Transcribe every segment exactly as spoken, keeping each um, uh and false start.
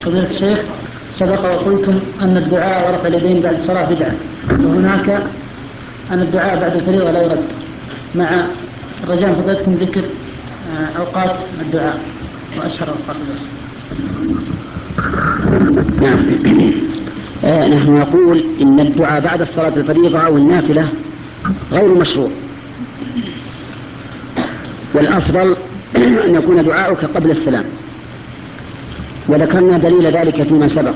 فضيلة الشيخ، سبق وقلتم أن الدعاء ورفع اليدين بعد الصلاة بدعة، وهناك أن الدعاء بعد الفريضة لا يرد، مع رجاء فضيلتكم ذكر أوقات الدعاء وأشهر أوقات الدعاء. نعم. آه نحن نقول إن الدعاء بعد الصلاة الفريضة أو النافلة غير مشروع، والأفضل أن يكون دعاؤك قبل السلام، وذكرنا دليل ذلك فيما سبق.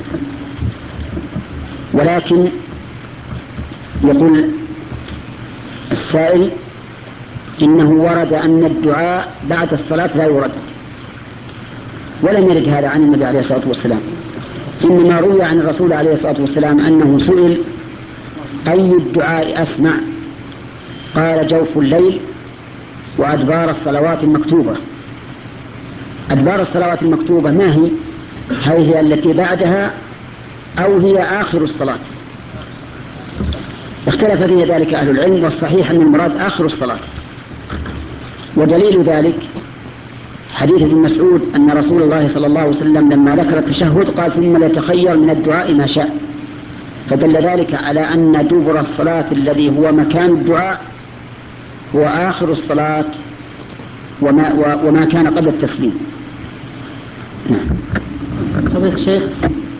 ولكن يقول السائل إنه ورد أن الدعاء بعد الصلاة لا يرد، ولم يرد هذا عن النبي عليه الصلاة والسلام، إنما روي عن الرسول عليه الصلاة والسلام أنه سئل أي الدعاء أسمع، قال جوف الليل وأدبار الصلوات المكتوبة. أدبار الصلوات المكتوبة ما هي؟ هل هي التي بعدها أو هي آخر الصلاة؟ اختلف في ذلك أهل العلم، والصحيح أن المراد آخر الصلاة. ودليل ذلك حديث ابن مسعود أن رسول الله صلى الله عليه وسلم لما ذكر التشهد قال ثم ليتخير من الدعاء ما شاء، فدل ذلك على أن دبر الصلاة الذي هو مكان الدعاء هو آخر الصلاة وما, وما كان قبل التسليم. فضيلة الشيخ،